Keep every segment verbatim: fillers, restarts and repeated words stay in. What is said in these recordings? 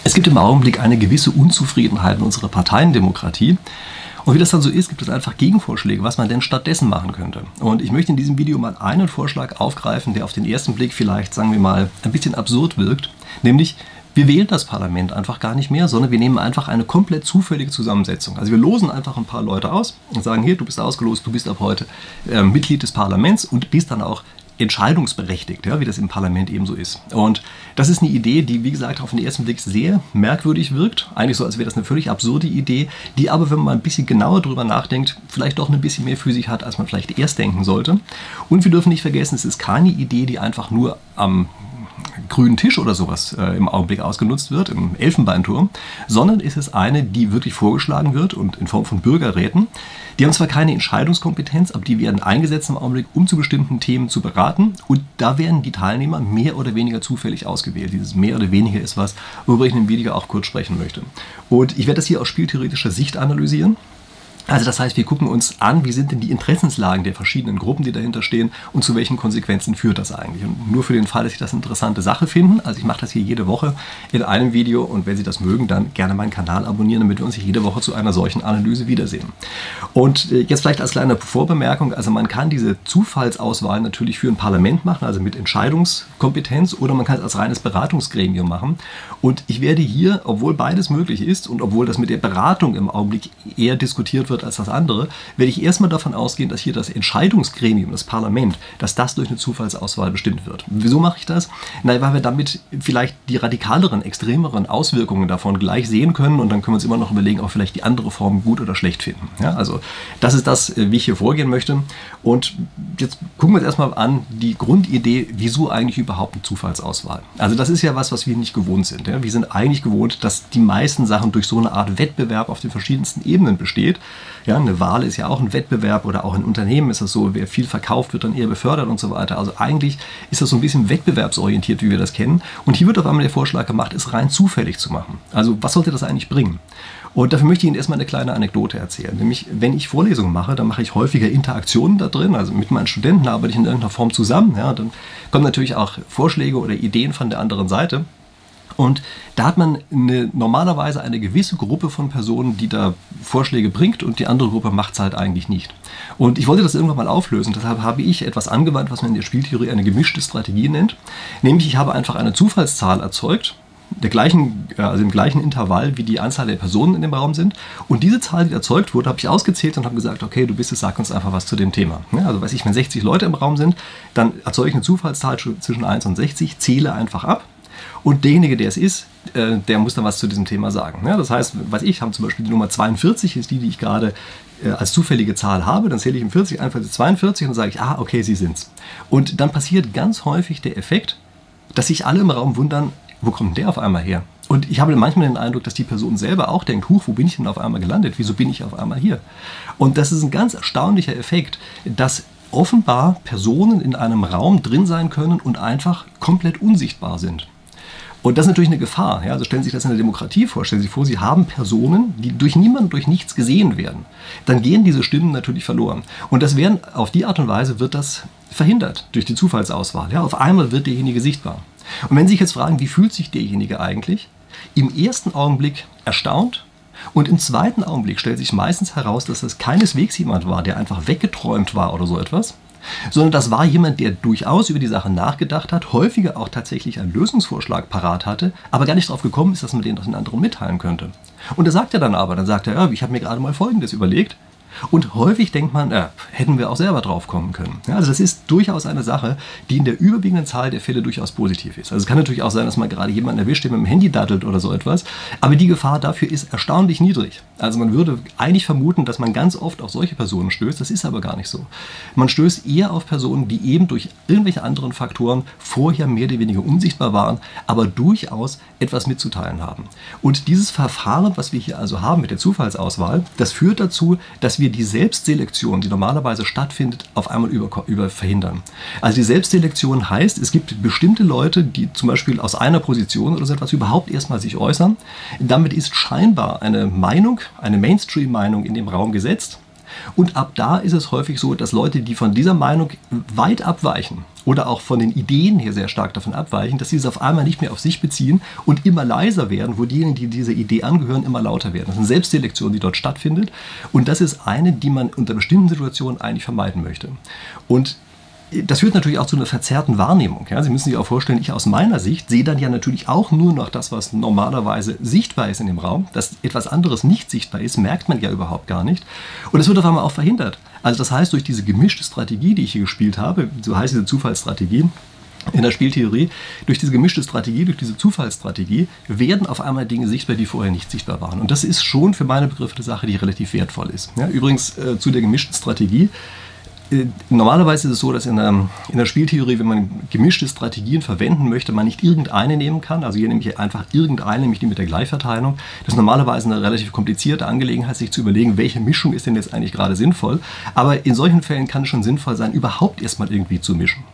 Es gibt im Augenblick eine gewisse Unzufriedenheit in unserer Parteiendemokratie. Und wie das dann so ist, gibt es einfach Gegenvorschläge, was man denn stattdessen machen könnte. Und ich möchte in diesem Video mal einen Vorschlag aufgreifen, der auf den ersten Blick vielleicht, sagen wir mal, ein bisschen absurd wirkt. Nämlich, wir wählen das Parlament einfach gar nicht mehr, sondern wir nehmen einfach eine komplett zufällige Zusammensetzung. Also wir losen einfach ein paar Leute aus und sagen, hier, du bist ausgelost, du bist ab heute äh, Mitglied des Parlaments und bist dann auch entscheidungsberechtigt, ja, wie das im Parlament eben so ist. Und das ist eine Idee, die, wie gesagt, auf den ersten Blick sehr merkwürdig wirkt. Eigentlich so, als wäre das eine völlig absurde Idee, die aber, wenn man mal ein bisschen genauer drüber nachdenkt, vielleicht doch ein bisschen mehr für sich hat, als man vielleicht erst denken sollte. Und wir dürfen nicht vergessen, es ist keine Idee, die einfach nur am grünen Tisch oder sowas äh, im Augenblick ausgenutzt wird, im Elfenbeinturm, sondern ist es eine, die wirklich vorgeschlagen wird und in Form von Bürgerräten. Die haben zwar keine Entscheidungskompetenz, aber die werden eingesetzt im Augenblick, um zu bestimmten Themen zu beraten, und da werden die Teilnehmer mehr oder weniger zufällig ausgewählt. Dieses mehr oder weniger ist was, worüber ich in dem Video auch kurz sprechen möchte. Und ich werde das hier aus spieltheoretischer Sicht analysieren. Also das heißt, wir gucken uns an, wie sind denn die Interessenslagen der verschiedenen Gruppen, die dahinter stehen, und zu welchen Konsequenzen führt das eigentlich. Und nur für den Fall, dass Sie das eine interessante Sache finden, also ich mache das hier jede Woche in einem Video, und wenn Sie das mögen, dann gerne meinen Kanal abonnieren, damit wir uns jede Woche zu einer solchen Analyse wiedersehen. Und jetzt vielleicht als kleine Vorbemerkung, also man kann diese Zufallsauswahl natürlich für ein Parlament machen, also mit Entscheidungskompetenz, oder man kann es als reines Beratungsgremium machen. Und ich werde hier, obwohl beides möglich ist und obwohl das mit der Beratung im Augenblick eher diskutiert wird als das andere, werde ich erstmal davon ausgehen, dass hier das Entscheidungsgremium, das Parlament, dass das durch eine Zufallsauswahl bestimmt wird. Wieso mache ich das? Na, weil wir damit vielleicht die radikaleren, extremeren Auswirkungen davon gleich sehen können, und dann können wir uns immer noch überlegen, ob wir vielleicht die andere Form gut oder schlecht finden. Ja, also das ist das, wie ich hier vorgehen möchte. Und jetzt gucken wir uns erstmal an, die Grundidee, wieso eigentlich überhaupt eine Zufallsauswahl. Also das ist ja was, was wir nicht gewohnt sind. Ja? Wir sind eigentlich gewohnt, dass die meisten Sachen durch so eine Art Wettbewerb auf den verschiedensten Ebenen besteht. Ja, eine Wahl ist ja auch ein Wettbewerb, oder auch in Unternehmen ist es so, wer viel verkauft, wird dann eher befördert und so weiter. Also eigentlich ist das so ein bisschen wettbewerbsorientiert, wie wir das kennen. Und hier wird auf einmal der Vorschlag gemacht, es rein zufällig zu machen. Also was sollte das eigentlich bringen? Und dafür möchte ich Ihnen erstmal eine kleine Anekdote erzählen. Nämlich, wenn ich Vorlesungen mache, dann mache ich häufiger Interaktionen da drin. Also mit meinen Studenten arbeite ich in irgendeiner Form zusammen. Ja, dann kommen natürlich auch Vorschläge oder Ideen von der anderen Seite. Und da hat man eine, normalerweise eine gewisse Gruppe von Personen, die da Vorschläge bringt, und die andere Gruppe macht es halt eigentlich nicht. Und ich wollte das irgendwann mal auflösen, deshalb habe ich etwas angewandt, was man in der Spieltheorie eine gemischte Strategie nennt. Nämlich, ich habe einfach eine Zufallszahl erzeugt, der gleichen, also im gleichen Intervall, wie die Anzahl der Personen in dem Raum sind. Und diese Zahl, die erzeugt wurde, habe ich ausgezählt und habe gesagt, okay, du bist es, sag uns einfach was zu dem Thema. Ja, also weiß ich, wenn sechzig Leute im Raum sind, dann erzeuge ich eine Zufallszahl zwischen eins und sechzig, zähle einfach ab. Und derjenige, der es ist, äh, der muss dann was zu diesem Thema sagen. Ja, das heißt, weiß ich, habe zum Beispiel die Nummer zweiundvierzig, ist die, die ich gerade äh, als zufällige Zahl habe. Dann zähle ich im vierzig, einundvierzig, zweiundvierzig, und dann sage ich, ah, okay, sie sind's. Und dann passiert ganz häufig der Effekt, dass sich alle im Raum wundern, wo kommt der auf einmal her? Und ich habe manchmal den Eindruck, dass die Person selber auch denkt, huch, wo bin ich denn auf einmal gelandet? Wieso bin ich auf einmal hier? Und das ist ein ganz erstaunlicher Effekt, dass offenbar Personen in einem Raum drin sein können und einfach komplett unsichtbar sind. Und das ist natürlich eine Gefahr. Ja? Also stellen Sie sich das in der Demokratie vor. Stellen Sie sich vor, Sie haben Personen, die durch niemanden, durch nichts gesehen werden. Dann gehen diese Stimmen natürlich verloren. Und das werden, auf die Art und Weise wird das verhindert durch die Zufallsauswahl. Ja? Auf einmal wird derjenige sichtbar. Und wenn Sie sich jetzt fragen, wie fühlt sich derjenige eigentlich? Im ersten Augenblick erstaunt, und im zweiten Augenblick stellt sich meistens heraus, dass das keineswegs jemand war, der einfach weggeträumt war oder so etwas, sondern das war jemand, der durchaus über die Sache nachgedacht hat, häufiger auch tatsächlich einen Lösungsvorschlag parat hatte, aber gar nicht darauf gekommen ist, dass man den den anderen mitteilen könnte. Und das sagt er dann aber, dann sagt er, ja, ich habe mir gerade mal Folgendes überlegt. Und häufig denkt man, äh, hätten wir auch selber drauf kommen können. Ja, also das ist durchaus eine Sache, die in der überwiegenden Zahl der Fälle durchaus positiv ist. Also es kann natürlich auch sein, dass man gerade jemanden erwischt, der mit dem Handy daddelt oder so etwas, aber die Gefahr dafür ist erstaunlich niedrig. Also man würde eigentlich vermuten, dass man ganz oft auf solche Personen stößt, das ist aber gar nicht so. Man stößt eher auf Personen, die eben durch irgendwelche anderen Faktoren vorher mehr oder weniger unsichtbar waren, aber durchaus etwas mitzuteilen haben. Und dieses Verfahren, was wir hier also haben mit der Zufallsauswahl, das führt dazu, dass wir die Selbstselektion, die normalerweise stattfindet, auf einmal über, über verhindern. Also die Selbstselektion heißt, es gibt bestimmte Leute, die zum Beispiel aus einer Position oder so etwas überhaupt erstmal sich äußern. Damit ist scheinbar eine Meinung, eine Mainstream-Meinung in dem Raum gesetzt. Und ab da ist es häufig so, dass Leute, die von dieser Meinung weit abweichen oder auch von den Ideen her sehr stark davon abweichen, dass sie es auf einmal nicht mehr auf sich beziehen und immer leiser werden, wo diejenigen, die dieser Idee angehören, immer lauter werden. Das ist eine Selbstselektion, die dort stattfindet. Und das ist eine, die man unter bestimmten Situationen eigentlich vermeiden möchte. Und das führt natürlich auch zu einer verzerrten Wahrnehmung. Ja, Sie müssen sich auch vorstellen, ich aus meiner Sicht sehe dann ja natürlich auch nur noch das, was normalerweise sichtbar ist in dem Raum. Dass etwas anderes nicht sichtbar ist, merkt man ja überhaupt gar nicht. Und das wird auf einmal auch verhindert. Also das heißt, durch diese gemischte Strategie, die ich hier gespielt habe, so heißt diese Zufallsstrategie in der Spieltheorie, durch diese gemischte Strategie, durch diese Zufallsstrategie werden auf einmal Dinge sichtbar, die vorher nicht sichtbar waren. Und das ist schon für meine Begriffe eine Sache, die relativ wertvoll ist. Ja, übrigens äh, zu der gemischten Strategie. Normalerweise ist es so, dass in der, in der Spieltheorie, wenn man gemischte Strategien verwenden möchte, man nicht irgendeine nehmen kann. Also hier nehme ich einfach irgendeine, nämlich die mit der Gleichverteilung. Das ist normalerweise eine relativ komplizierte Angelegenheit, sich zu überlegen, welche Mischung ist denn jetzt eigentlich gerade sinnvoll. Aber in solchen Fällen kann es schon sinnvoll sein, überhaupt erstmal irgendwie zu mischen.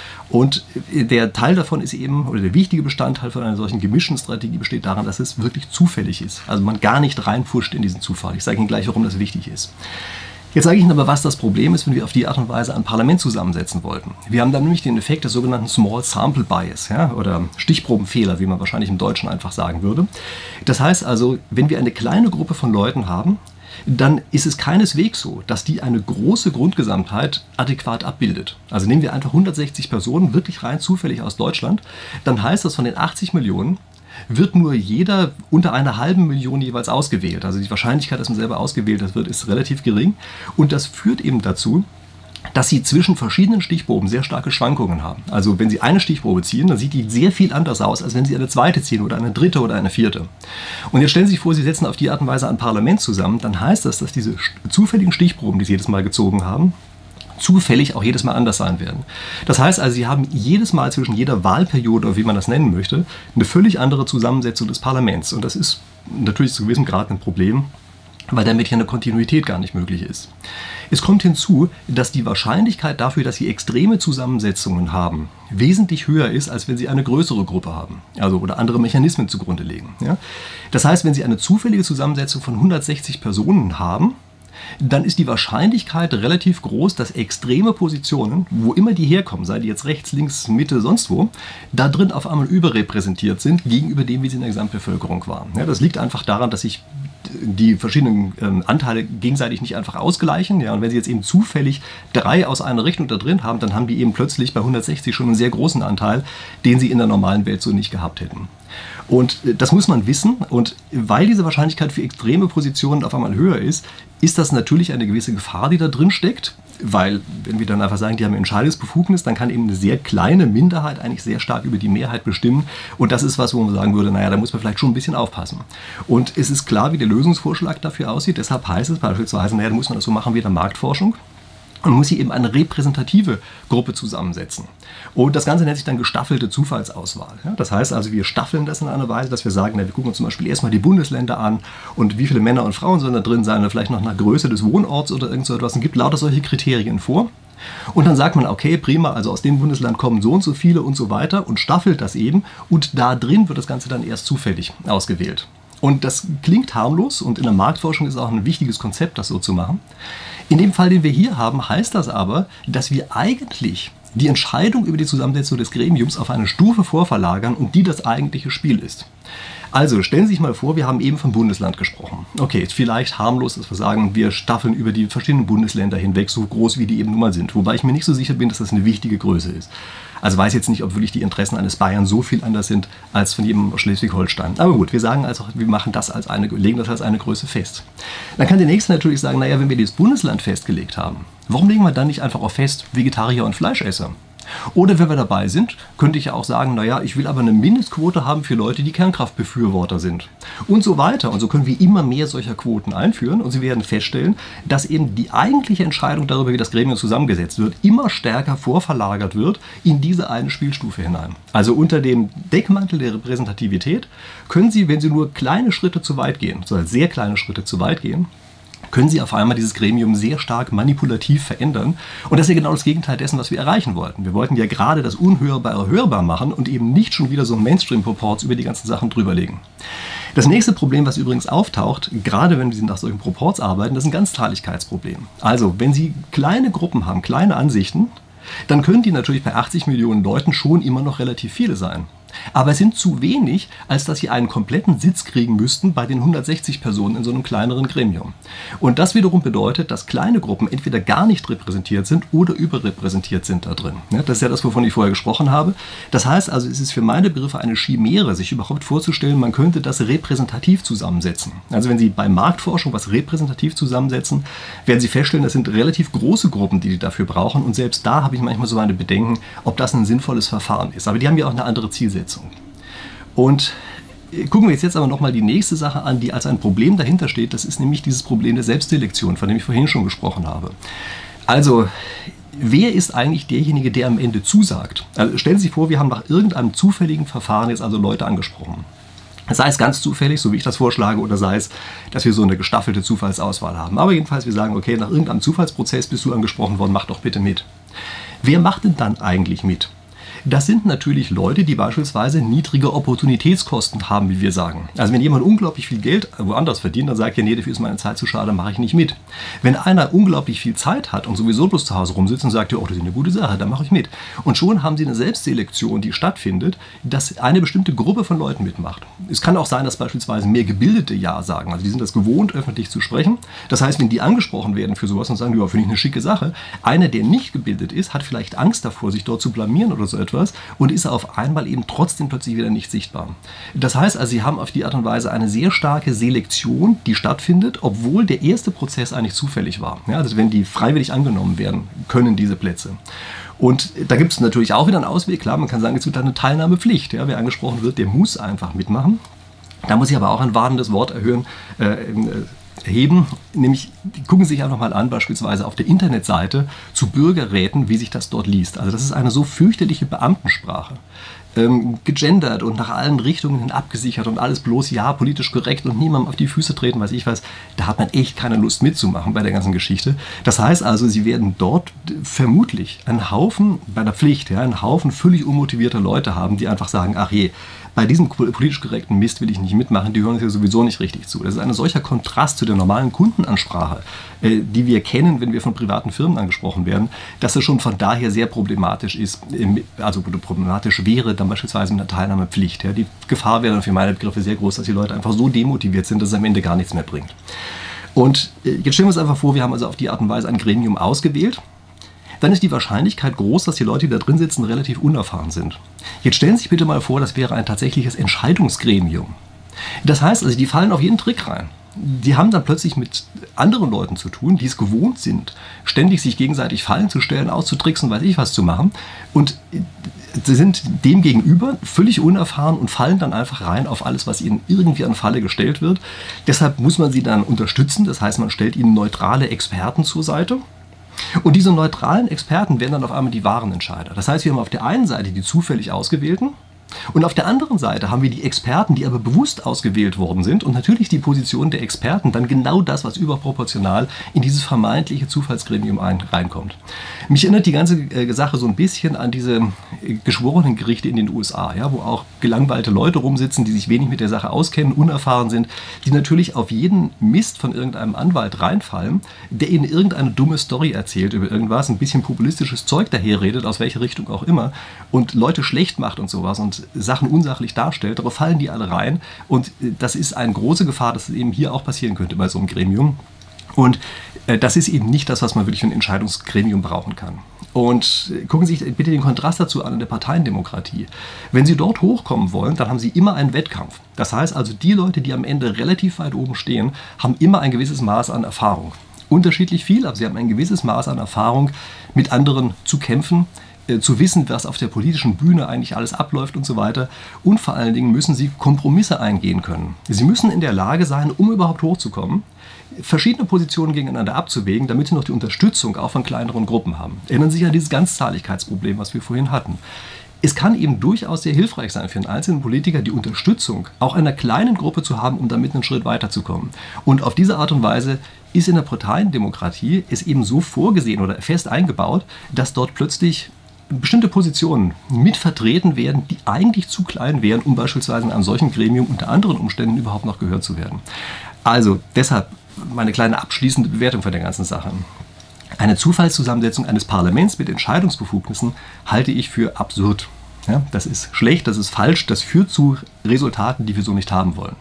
Und der Teil davon ist eben, oder der wichtige Bestandteil von einer solchen gemischten Strategie besteht daran, dass es wirklich zufällig ist. Also man gar nicht reinpfuscht in diesen Zufall. Ich sage Ihnen gleich, warum das wichtig ist. Jetzt sage ich Ihnen aber, was das Problem ist, wenn wir auf die Art und Weise ein Parlament zusammensetzen wollten. Wir haben dann nämlich den Effekt des sogenannten Small Sample Bias, ja, oder Stichprobenfehler, wie man wahrscheinlich im Deutschen einfach sagen würde. Das heißt also, wenn wir eine kleine Gruppe von Leuten haben, dann ist es keineswegs so, dass die eine große Grundgesamtheit adäquat abbildet. Also nehmen wir einfach hundertsechzig Personen, wirklich rein zufällig aus Deutschland, dann heißt das, von den achtzig Millionen wird nur jeder unter einer halben Million jeweils ausgewählt. Also die Wahrscheinlichkeit, dass man selber ausgewählt wird, ist relativ gering. Und das führt eben dazu, dass Sie zwischen verschiedenen Stichproben sehr starke Schwankungen haben. Also wenn Sie eine Stichprobe ziehen, dann sieht die sehr viel anders aus, als wenn Sie eine zweite ziehen oder eine dritte oder eine vierte. Und jetzt stellen Sie sich vor, Sie setzen auf die Art und Weise ein Parlament zusammen, dann heißt das, dass diese zufälligen Stichproben, die Sie jedes Mal gezogen haben, zufällig auch jedes Mal anders sein werden. Das heißt also, Sie haben jedes Mal zwischen jeder Wahlperiode, oder wie man das nennen möchte, eine völlig andere Zusammensetzung des Parlaments. Und das ist natürlich zu gewissem Grad ein Problem, weil damit hier eine Kontinuität gar nicht möglich ist. Es kommt hinzu, dass die Wahrscheinlichkeit dafür, dass Sie extreme Zusammensetzungen haben, wesentlich höher ist, als wenn Sie eine größere Gruppe haben, also oder andere Mechanismen zugrunde legen. Ja? Das heißt, wenn Sie eine zufällige Zusammensetzung von hundertsechzig Personen haben, dann ist die Wahrscheinlichkeit relativ groß, dass extreme Positionen, wo immer die herkommen, sei die jetzt rechts, links, Mitte, sonst wo, da drin auf einmal überrepräsentiert sind gegenüber dem, wie sie in der Gesamtbevölkerung waren. Ja, das liegt einfach daran, dass sich die verschiedenen ähm, Anteile gegenseitig nicht einfach ausgleichen. Ja, und wenn Sie jetzt eben zufällig drei aus einer Richtung da drin haben, dann haben die eben plötzlich bei hundertsechzig schon einen sehr großen Anteil, den sie in der normalen Welt so nicht gehabt hätten. Und das muss man wissen, und weil diese Wahrscheinlichkeit für extreme Positionen auf einmal höher ist, ist das natürlich eine gewisse Gefahr, die da drin steckt, weil wenn wir dann einfach sagen, die haben Entscheidungsbefugnis, dann kann eben eine sehr kleine Minderheit eigentlich sehr stark über die Mehrheit bestimmen, und das ist was, wo man sagen würde, naja, da muss man vielleicht schon ein bisschen aufpassen. Und es ist klar, wie der Lösungsvorschlag dafür aussieht, deshalb heißt es beispielsweise, naja, da muss man das so machen wie in der Marktforschung. Und muss hier eben eine repräsentative Gruppe zusammensetzen. Und das Ganze nennt sich dann gestaffelte Zufallsauswahl. Ja, das heißt also, wir staffeln das in einer Weise, dass wir sagen, na, wir gucken uns zum Beispiel erstmal die Bundesländer an und wie viele Männer und Frauen sollen da drin sein, oder vielleicht noch nach Größe des Wohnorts oder irgend so etwas. Und gibt lauter solche Kriterien vor. Und dann sagt man, okay, prima, also aus dem Bundesland kommen so und so viele und so weiter und staffelt das eben. Und da drin wird das Ganze dann erst zufällig ausgewählt. Und das klingt harmlos, und in der Marktforschung ist auch ein wichtiges Konzept, das so zu machen. In dem Fall, den wir hier haben, heißt das aber, dass wir eigentlich die Entscheidung über die Zusammensetzung des Gremiums auf eine Stufe vorverlagern, und die das eigentliche Spiel ist. Also stellen Sie sich mal vor, wir haben eben vom Bundesland gesprochen. Okay, ist vielleicht harmlos, dass wir sagen, wir staffeln über die verschiedenen Bundesländer hinweg, so groß wie die eben nun mal sind. Wobei ich mir nicht so sicher bin, dass das eine wichtige Größe ist. Also weiß jetzt nicht, ob wirklich die Interessen eines Bayern so viel anders sind als von jedem Schleswig-Holstein. Aber gut, wir sagen also, wir machen das als eine, legen das als eine Größe fest. Dann kann der Nächste natürlich sagen, naja, wenn wir das Bundesland festgelegt haben, warum legen wir dann nicht einfach auch fest Vegetarier und Fleischesser? Oder wenn wir dabei sind, könnte ich ja auch sagen, naja, ich will aber eine Mindestquote haben für Leute, die Kernkraftbefürworter sind. Und so weiter. Und so können wir immer mehr solcher Quoten einführen, und Sie werden feststellen, dass eben die eigentliche Entscheidung darüber, wie das Gremium zusammengesetzt wird, immer stärker vorverlagert wird in diese eine Spielstufe hinein. Also unter dem Deckmantel der Repräsentativität können Sie, wenn Sie nur kleine Schritte zu weit gehen, so sehr kleine Schritte zu weit gehen, können Sie auf einmal dieses Gremium sehr stark manipulativ verändern. Und das ist ja genau das Gegenteil dessen, was wir erreichen wollten. Wir wollten ja gerade das Unhörbare hörbar machen und eben nicht schon wieder so ein Mainstream-Proports über die ganzen Sachen drüberlegen. Das nächste Problem, was übrigens auftaucht, gerade wenn Sie nach solchen Proports arbeiten, das ist ein Ganzteiligkeitsproblem. Also, wenn Sie kleine Gruppen haben, kleine Ansichten, dann können die natürlich bei achtzig Millionen Leuten schon immer noch relativ viele sein. Aber es sind zu wenig, als dass sie einen kompletten Sitz kriegen müssten bei den hundertsechzig Personen in so einem kleineren Gremium. Und das wiederum bedeutet, dass kleine Gruppen entweder gar nicht repräsentiert sind oder überrepräsentiert sind da drin. Das ist ja das, wovon ich vorher gesprochen habe. Das heißt also, es ist für meine Begriffe eine Chimäre, sich überhaupt vorzustellen, man könnte das repräsentativ zusammensetzen. Also wenn Sie bei Marktforschung was repräsentativ zusammensetzen, werden Sie feststellen, das sind relativ große Gruppen, die die dafür brauchen. Und selbst da habe ich manchmal so meine Bedenken, ob das ein sinnvolles Verfahren ist. Aber die haben ja auch eine andere Zielsetzung. Und gucken wir jetzt, jetzt aber nochmal die nächste Sache an, die als ein Problem dahinter steht. Das ist nämlich dieses Problem der Selbstselektion, von dem ich vorhin schon gesprochen habe. Also, wer ist eigentlich derjenige, der am Ende zusagt? Also stellen Sie sich vor, wir haben nach irgendeinem zufälligen Verfahren jetzt also Leute angesprochen. Sei es ganz zufällig, so wie ich das vorschlage, oder sei es, dass wir so eine gestaffelte Zufallsauswahl haben. Aber jedenfalls, wir sagen, okay, nach irgendeinem Zufallsprozess bist du angesprochen worden, mach doch bitte mit. Wer macht denn dann eigentlich mit? Das sind natürlich Leute, die beispielsweise niedrige Opportunitätskosten haben, wie wir sagen. Also wenn jemand unglaublich viel Geld woanders verdient, dann sagt er, nee, dafür ist meine Zeit zu schade, mache ich nicht mit. Wenn einer unglaublich viel Zeit hat und sowieso bloß zu Hause rumsitzt und sagt, ja, oh, das ist eine gute Sache, dann mache ich mit. Und schon haben sie eine Selbstselektion, die stattfindet, dass eine bestimmte Gruppe von Leuten mitmacht. Es kann auch sein, dass beispielsweise mehr Gebildete Ja sagen. Also die sind das gewohnt, öffentlich zu sprechen. Das heißt, wenn die angesprochen werden für sowas und sagen, ja, finde ich eine schicke Sache, einer, der nicht gebildet ist, hat vielleicht Angst davor, sich dort zu blamieren oder so etwas, und ist auf einmal eben trotzdem plötzlich wieder nicht sichtbar. Das heißt also, Sie haben auf die Art und Weise eine sehr starke Selektion, die stattfindet, obwohl der erste Prozess eigentlich zufällig war. Ja, also wenn die freiwillig angenommen werden können, diese Plätze. Und da gibt es natürlich auch wieder einen Ausweg. Klar, man kann sagen, es wird eine Teilnahmepflicht. Ja, wer angesprochen wird, der muss einfach mitmachen. Da muss ich aber auch ein warnendes Wort erhöhen, äh, erheben, nämlich gucken Sie sich einfach mal an, beispielsweise auf der Internetseite zu Bürgerräten, wie sich das dort liest. Also das ist eine so fürchterliche Beamtensprache. Ähm, gegendert und nach allen Richtungen hin abgesichert und alles bloß ja, politisch korrekt und niemandem auf die Füße treten, weiß ich was. Da hat man echt keine Lust mitzumachen bei der ganzen Geschichte. Das heißt also, Sie werden dort vermutlich einen Haufen, bei der Pflicht, ja, einen Haufen völlig unmotivierter Leute haben, die einfach sagen, ach je, bei diesem politisch korrekten Mist will ich nicht mitmachen, die hören uns ja sowieso nicht richtig zu. Das ist ein solcher Kontrast zu der normalen Kundenansprache, äh, die wir kennen, wenn wir von privaten Firmen angesprochen werden, dass es schon von daher sehr problematisch ist, äh, also problematisch wäre dann beispielsweise mit einer Teilnahmepflicht. Ja. Die Gefahr wäre dann für meine Begriffe sehr groß, dass die Leute einfach so demotiviert sind, dass es am Ende gar nichts mehr bringt. Und äh, jetzt stellen wir uns einfach vor, wir haben also auf die Art und Weise ein Gremium ausgewählt. Dann ist die Wahrscheinlichkeit groß, dass die Leute, die da drin sitzen, relativ unerfahren sind. Jetzt stellen Sie sich bitte mal vor, das wäre ein tatsächliches Entscheidungsgremium. Das heißt also, die fallen auf jeden Trick rein. Die haben dann plötzlich mit anderen Leuten zu tun, die es gewohnt sind, ständig sich gegenseitig Fallen zu stellen, auszutricksen, weiß ich was zu machen. Und sie sind dem gegenüber völlig unerfahren und fallen dann einfach rein auf alles, was ihnen irgendwie an Falle gestellt wird. Deshalb muss man sie dann unterstützen. Das heißt, man stellt ihnen neutrale Experten zur Seite. Und diese neutralen Experten werden dann auf einmal die wahren Entscheider. Das heißt, wir haben auf der einen Seite die zufällig Ausgewählten und auf der anderen Seite haben wir die Experten, die aber bewusst ausgewählt worden sind und natürlich die Position der Experten dann genau das, was überproportional in dieses vermeintliche Zufallsgremium ein, reinkommt. Mich erinnert die ganze äh, Sache so ein bisschen an diese äh, geschworenen Gerichte in den U S A, ja, wo auch gelangweilte Leute rumsitzen, die sich wenig mit der Sache auskennen, unerfahren sind, die natürlich auf jeden Mist von irgendeinem Anwalt reinfallen, der ihnen irgendeine dumme Story erzählt über irgendwas, ein bisschen populistisches Zeug daherredet, aus welcher Richtung auch immer, und Leute schlecht macht und sowas und Sachen unsachlich darstellt, darauf fallen die alle rein und das ist eine große Gefahr, dass es eben hier auch passieren könnte bei so einem Gremium. Und äh, das ist eben nicht das, was man wirklich für ein Entscheidungsgremium brauchen kann. Und äh, gucken Sie sich bitte den Kontrast dazu an in der Parteiendemokratie. Wenn Sie dort hochkommen wollen, dann haben Sie immer einen Wettkampf. Das heißt also, die Leute, die am Ende relativ weit oben stehen, haben immer ein gewisses Maß an Erfahrung. Unterschiedlich viel, aber sie haben ein gewisses Maß an Erfahrung, mit anderen zu kämpfen, zu wissen, was auf der politischen Bühne eigentlich alles abläuft und so weiter. Und vor allen Dingen müssen sie Kompromisse eingehen können. Sie müssen in der Lage sein, um überhaupt hochzukommen, verschiedene Positionen gegeneinander abzuwägen, damit sie noch die Unterstützung auch von kleineren Gruppen haben. Erinnern Sie sich an dieses Ganzzahligkeitsproblem, was wir vorhin hatten. Es kann eben durchaus sehr hilfreich sein für einen einzelnen Politiker, die Unterstützung auch einer kleinen Gruppe zu haben, um damit einen Schritt weiterzukommen. Und auf diese Art und Weise ist in der Parteiendemokratie es eben so vorgesehen oder fest eingebaut, dass dort plötzlich bestimmte Positionen mit vertreten werden, die eigentlich zu klein wären, um beispielsweise in einem solchen Gremium unter anderen Umständen überhaupt noch gehört zu werden. Also deshalb meine kleine abschließende Bewertung von der ganzen Sache. Eine Zufallszusammensetzung eines Parlaments mit Entscheidungsbefugnissen halte ich für absurd. Ja, das ist schlecht, das ist falsch, das führt zu Resultaten, die wir so nicht haben wollen.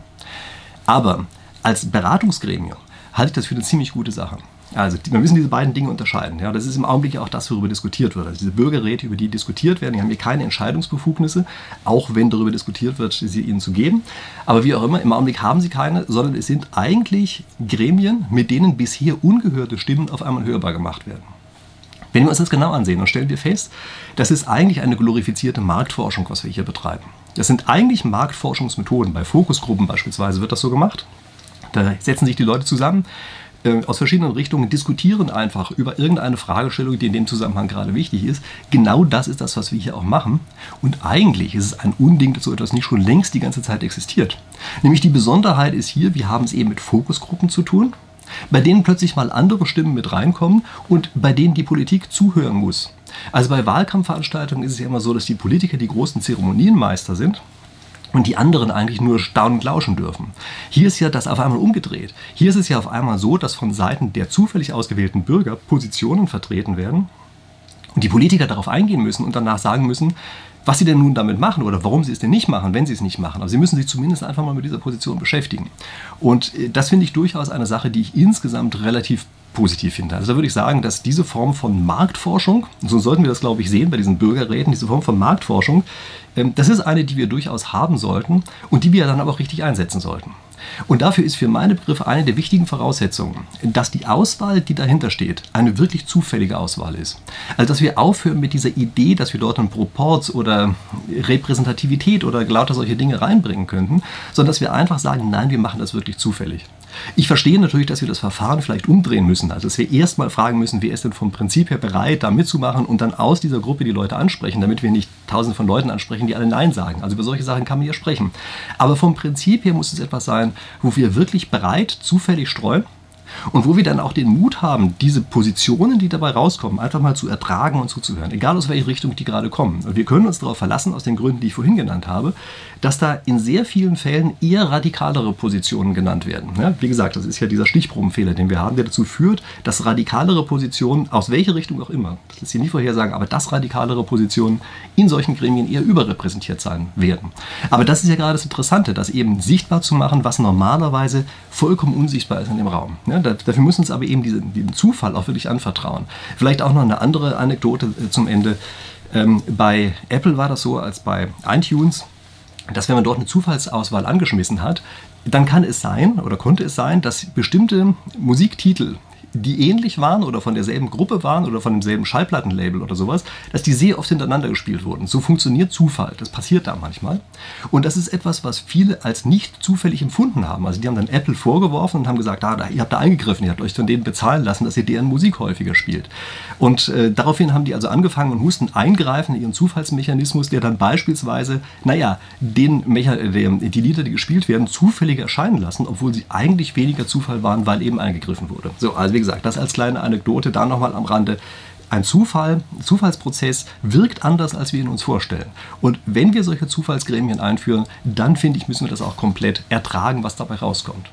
Aber als Beratungsgremium halte ich das für eine ziemlich gute Sache. Also wir müssen diese beiden Dinge unterscheiden. Ja, das ist im Augenblick auch das, worüber diskutiert wird. Also diese Bürgerräte, über die diskutiert werden, die haben hier keine Entscheidungsbefugnisse, auch wenn darüber diskutiert wird, sie ihnen zu geben. Aber wie auch immer, im Augenblick haben sie keine, sondern es sind eigentlich Gremien, mit denen bisher ungehörte Stimmen auf einmal hörbar gemacht werden. Wenn wir uns das genau ansehen, dann stellen wir fest, das ist eigentlich eine glorifizierte Marktforschung, was wir hier betreiben. Das sind eigentlich Marktforschungsmethoden. Bei Fokusgruppen beispielsweise wird das so gemacht. Da setzen sich die Leute zusammen aus verschiedenen Richtungen, diskutieren einfach über irgendeine Fragestellung, die in dem Zusammenhang gerade wichtig ist. Genau das ist das, was wir hier auch machen. Und eigentlich ist es ein Unding, dass so etwas nicht schon längst die ganze Zeit existiert. Nämlich die Besonderheit ist hier, wir haben es eben mit Fokusgruppen zu tun, bei denen plötzlich mal andere Stimmen mit reinkommen und bei denen die Politik zuhören muss. Also bei Wahlkampfveranstaltungen ist es ja immer so, dass die Politiker die großen Zeremonienmeister sind und die anderen eigentlich nur staunend lauschen dürfen. Hier ist ja das auf einmal umgedreht. Hier ist es ja auf einmal so, dass von Seiten der zufällig ausgewählten Bürger Positionen vertreten werden und die Politiker darauf eingehen müssen und danach sagen müssen, was sie denn nun damit machen oder warum sie es denn nicht machen, wenn sie es nicht machen. Aber sie müssen sich zumindest einfach mal mit dieser Position beschäftigen. Und das finde ich durchaus eine Sache, die ich insgesamt relativ positiv finde. Also da würde ich sagen, dass diese Form von Marktforschung, so sollten wir das, glaube ich, sehen bei diesen Bürgerräten, diese Form von Marktforschung, das ist eine, die wir durchaus haben sollten und die wir dann aber auch richtig einsetzen sollten. Und dafür ist für meine Begriffe eine der wichtigen Voraussetzungen, dass die Auswahl, die dahinter steht, eine wirklich zufällige Auswahl ist. Also dass wir aufhören mit dieser Idee, dass wir dort einen Proporz oder Repräsentativität oder lauter solche Dinge reinbringen könnten, sondern dass wir einfach sagen, nein, wir machen das wirklich zufällig. Ich verstehe natürlich, dass wir das Verfahren vielleicht umdrehen müssen. Also dass wir erstmal fragen müssen, wer ist denn vom Prinzip her bereit, da mitzumachen und dann aus dieser Gruppe die Leute ansprechen, damit wir nicht tausende von Leuten ansprechen, die alle Nein sagen. Also über solche Sachen kann man ja sprechen. Aber vom Prinzip her muss es etwas sein, wo wir wirklich bereit zufällig streuen und wo wir dann auch den Mut haben, diese Positionen, die dabei rauskommen, einfach mal zu ertragen und zuzuhören, egal aus welcher Richtung die gerade kommen. Und wir können uns darauf verlassen, aus den Gründen, die ich vorhin genannt habe, dass da in sehr vielen Fällen eher radikalere Positionen genannt werden. Ja, wie gesagt, das ist ja dieser Stichprobenfehler, den wir haben, der dazu führt, dass radikalere Positionen, aus welcher Richtung auch immer, das lässt sich nie vorhersagen, aber dass radikalere Positionen in solchen Gremien eher überrepräsentiert sein werden. Aber das ist ja gerade das Interessante, das eben sichtbar zu machen, was normalerweise vollkommen unsichtbar ist in dem Raum. Ja, dafür müssen wir uns aber eben diesen, diesen Zufall auch wirklich anvertrauen. Vielleicht auch noch eine andere Anekdote zum Ende. Ähm, bei Apple war das so, als bei iTunes, dass wenn man dort eine Zufallsauswahl angeschmissen hat, dann kann es sein oder konnte es sein, dass bestimmte Musiktitel, die ähnlich waren oder von derselben Gruppe waren oder von demselben Schallplattenlabel oder sowas, dass die sehr oft hintereinander gespielt wurden. So funktioniert Zufall. Das passiert da manchmal. Und das ist etwas, was viele als nicht zufällig empfunden haben. Also die haben dann Apple vorgeworfen und haben gesagt, ah, ihr habt da eingegriffen, ihr habt euch von denen bezahlen lassen, dass ihr deren Musik häufiger spielt. Und äh, daraufhin haben die also angefangen und mussten eingreifen in ihren Zufallsmechanismus, der dann beispielsweise, naja, den Mecha den, die Lieder, die gespielt werden, zufällig erscheinen lassen, obwohl sie eigentlich weniger Zufall waren, weil eben eingegriffen wurde. So, also wie Wie gesagt, das als kleine Anekdote, da nochmal am Rande. Ein Zufall, Zufallsprozess wirkt anders, als wir ihn uns vorstellen. Und wenn wir solche Zufallsgremien einführen, dann finde ich, müssen wir das auch komplett ertragen, was dabei rauskommt.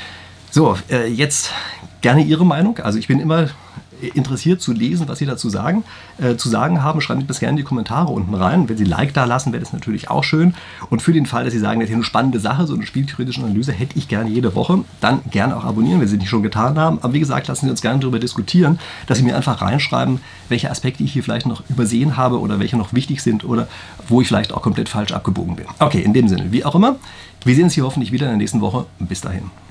So, äh, jetzt gerne Ihre Meinung. Also ich bin immer interessiert zu lesen, was Sie dazu sagen, äh, zu sagen haben. Schreiben Sie das gerne in die Kommentare unten rein. Wenn Sie Like da lassen, wäre das natürlich auch schön. Und für den Fall, dass Sie sagen, das ist hier eine spannende Sache, so eine spieltheoretische Analyse hätte ich gerne jede Woche, dann gerne auch abonnieren, wenn Sie es nicht schon getan haben. Aber wie gesagt, lassen Sie uns gerne darüber diskutieren, dass Sie mir einfach reinschreiben, welche Aspekte ich hier vielleicht noch übersehen habe oder welche noch wichtig sind oder wo ich vielleicht auch komplett falsch abgebogen bin. Okay, in dem Sinne, wie auch immer, wir sehen uns hier hoffentlich wieder in der nächsten Woche. Bis dahin.